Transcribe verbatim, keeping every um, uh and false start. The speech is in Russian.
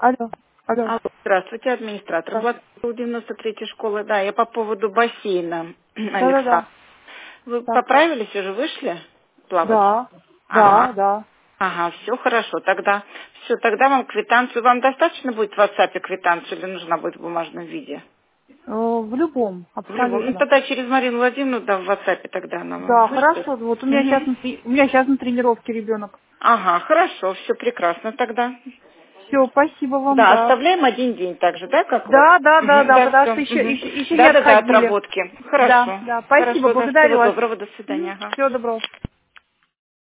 Алло, алло. Алло, здравствуйте, администратор. Да. Влад, девяносто третья школа. Да, я по поводу бассейна, Александр. Да-да-да. Вы Так. поправились уже, вышли плавать? Да, да, Ага. да. Ага, все хорошо. Тогда все, тогда вам квитанцию. Вам достаточно будет в WhatsApp квитанцию или нужна будет в бумажном виде? Э, В любом, В любом. Ну абсолютно. тогда через Марину Владимировну, да, в WhatsApp тогда она вам Да, вышлет. хорошо. Вот у меня сейчас Мгм. на, трени- у меня сейчас на тренировке ребенок. Ага, хорошо, все прекрасно тогда. Все, спасибо вам, Да, да. оставляем один день также, да, как вот? Да, да, да, Мгм, да, да, потому все. что еще, еще, еще не Да, да, да, отходили. отработки. Да, Хорошо. да, спасибо, Хорошо, да, всего благодарю вас. доброго, до свидания. Ага. Всего доброго.